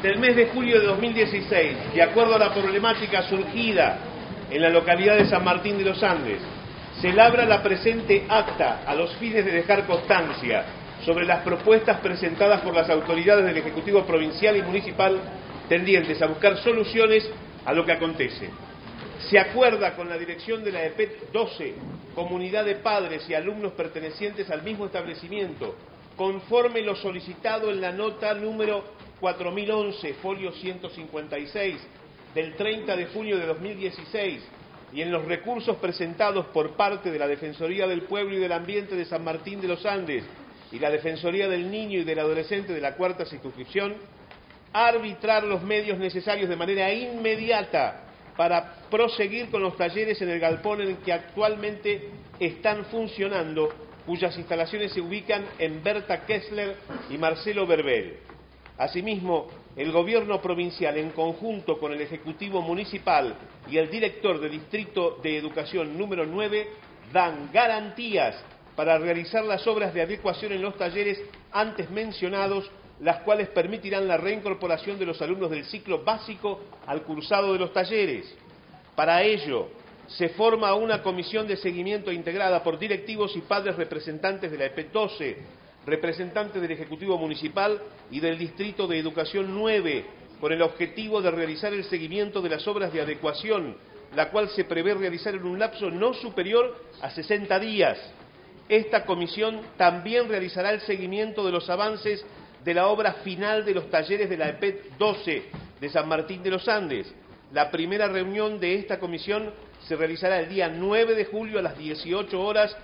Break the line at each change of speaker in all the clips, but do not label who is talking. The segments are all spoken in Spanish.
del mes de julio de 2016, de acuerdo a la problemática surgida en la localidad de San Martín de los Andes, se labra la presente acta a los fines de dejar constancia sobre las propuestas presentadas por las autoridades del Ejecutivo Provincial y Municipal tendientes a buscar soluciones a lo que acontece. Se acuerda con la dirección de la EPET 12, comunidad de padres y alumnos pertenecientes al mismo establecimiento, conforme lo solicitado en la nota número 4011, folio 156, del 30 de junio de 2016, y en los recursos presentados por parte de la Defensoría del Pueblo y del Ambiente de San Martín de los Andes y la Defensoría del Niño y del Adolescente de la Cuarta Circunscripción, arbitrar los medios necesarios de manera inmediata para proseguir con los talleres en el galpón en el que actualmente están funcionando, cuyas instalaciones se ubican en Berta Kessler y Marcelo Berbel. Asimismo, el Gobierno provincial, en conjunto con el Ejecutivo Municipal y el director del Distrito de Educación número 9, dan garantías para realizar las obras de adecuación en los talleres antes mencionados, las cuales permitirán la reincorporación de los alumnos del ciclo básico al cursado de los talleres. Para ello, se forma una comisión de seguimiento integrada por directivos y padres representantes de la EPET 12, representantes del Ejecutivo Municipal y del Distrito de Educación 9, con el objetivo de realizar el seguimiento de las obras de adecuación, la cual se prevé realizar en un lapso no superior a 60 días. Esta comisión también realizará el seguimiento de los avances de la obra final de los talleres de la EPET 12 de San Martín de los Andes. La primera reunión de esta comisión se realizará el día 9 de julio a las 18 horas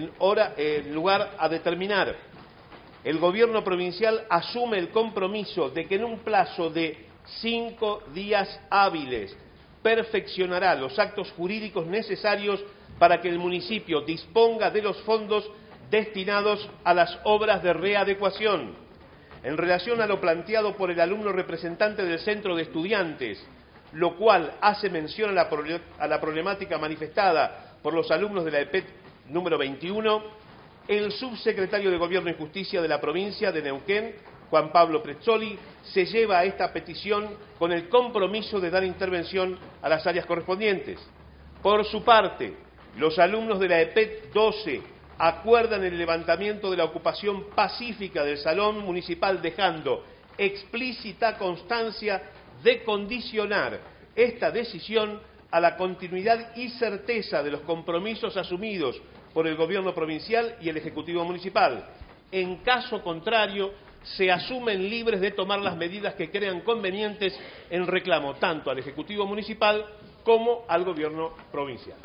en lugar a determinar. El Gobierno provincial asume el compromiso de que en un plazo de 5 días hábiles perfeccionará los actos jurídicos necesarios para que el municipio disponga de los fondos destinados a las obras de readecuación. En relación a lo planteado por el alumno representante del centro de estudiantes, lo cual hace mención a la problemática manifestada por los alumnos de la EPET número 21, el subsecretario de Gobierno y Justicia de la provincia de Neuquén, Juan Pablo Prezzoli, se lleva a esta petición con el compromiso de dar intervención a las áreas correspondientes. Por su parte, los alumnos de la EPET 12 acuerdan el levantamiento de la ocupación pacífica del salón municipal, dejando explícita constancia de condicionar esta decisión a la continuidad y certeza de los compromisos asumidos por el Gobierno provincial y el Ejecutivo Municipal. En caso contrario, se asumen libres de tomar las medidas que crean convenientes en reclamo tanto al Ejecutivo Municipal como al Gobierno provincial.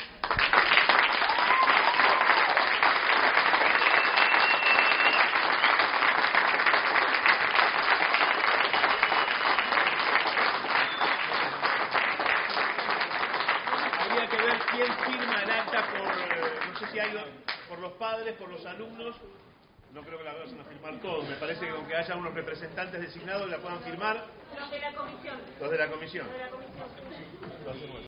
¿Quién firma el acta no sé si hay por los padres, por los alumnos? No creo que la vayan a firmar todos. Me parece que aunque haya unos representantes designados la puedan firmar. Los de la comisión. Los de la comisión.